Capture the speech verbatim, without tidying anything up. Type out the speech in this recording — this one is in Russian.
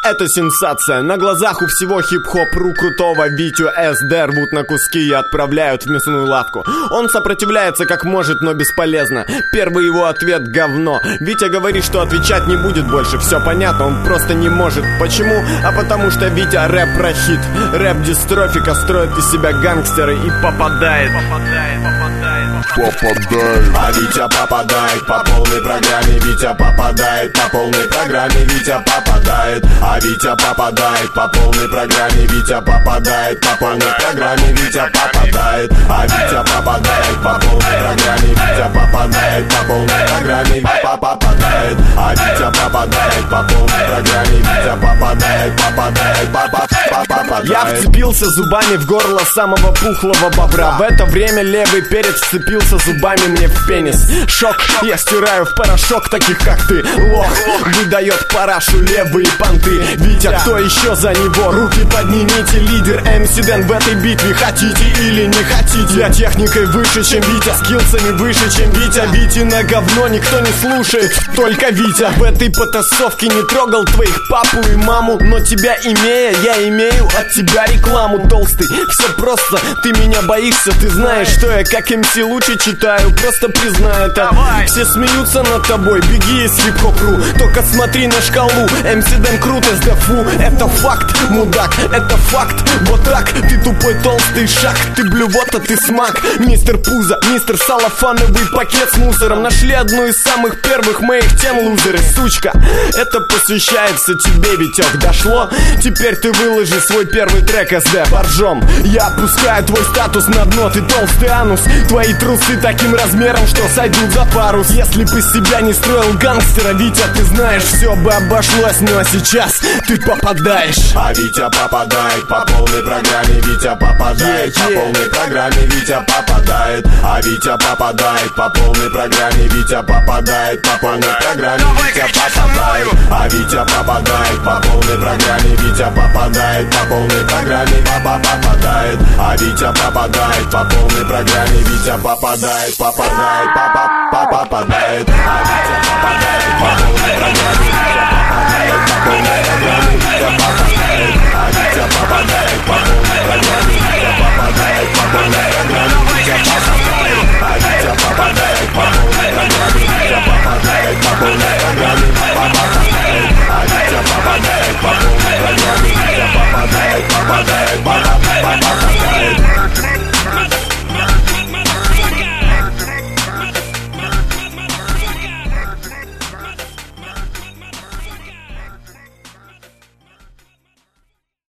это сенсация. На глазах у всего хип-хоп-ру крутого Витю СД рвут на куски и отправляют в мясную лавку. Он сопротивляется как может, но бесполезно. Первый его ответ — говно. Витя говорит, что отвечать не будет больше. Все понятно, он просто не может. Почему? А потому что Витя рэп про хит. Рэп-дистрофика строит из себя гангстера и попадает. Попадает, попадает, попадает. А Витя попадает по полной программе. Витя попадает по полной программе. Витя попадает. А Витя попадает по полной программе. Витя попадает по полной программе. Витя попадает. А Витя попадает по полной программе. Витя попадает по полной программе. Папа попадает. А Витя попадает по полной программе. Витя попадает, попадает, папа попадает. Я вцепился зубами в горло самого пухлого бобра. В это время левый перец вцепился зубами мне в пенис. Шок, я стираю в порошок таких как ты. Лох, выдает парашу левые понты. Витя, кто еще за него? Руки поднимите, лидер эм си Дэн в этой битве. Хотите или не хотите? Я техникой выше, чем Витя, скиллсами выше, чем Витя. Вити на говно никто не слушает, только Витя. В этой потасовке не трогал твоих папу и маму, но тебя имея, я имею от тебя рекламу. Толстый, все просто, ты меня боишься. Ты знаешь, что я как эм си лучше читаю. Просто признай это. Все смеются над тобой, беги из хип-хоп-ру. Только смотри на шкалу, эм си Дэн крут, эс дэ фу. Это факт, мудак, это факт. Вот так, ты тупой толстый шаг. Ты блювота, ты смак. Мистер Пузо, мистер Салофановый пакет с мусором. Нашли одну из самых первых моих тем, лузеры, сучка. Это посвящается тебе, Витек, дошло? Теперь ты выложи свой первый трек, эс дэ, боржом. Я опускаю твой статус на дно, ты толстый анус. Твои трусы таким размером, что сойдут за парус. Если бы себя не строил гангстера, Витя, ты знаешь, все бы обошлось, но сейчас ты попадаешь. А Витя попадает по полной программе. Витя попадает по полной программе. Витя попадает. А Витя попадает по полной программе. Витя попадает по полной программе. Витя попадает. А Витя попадает по полной программе. Витя попадает по полной программе. Папа попадает. А Витя попадает по полной программе. Витя попадает, попадает, папа, папа попадает. А Витя попадает по полной программе.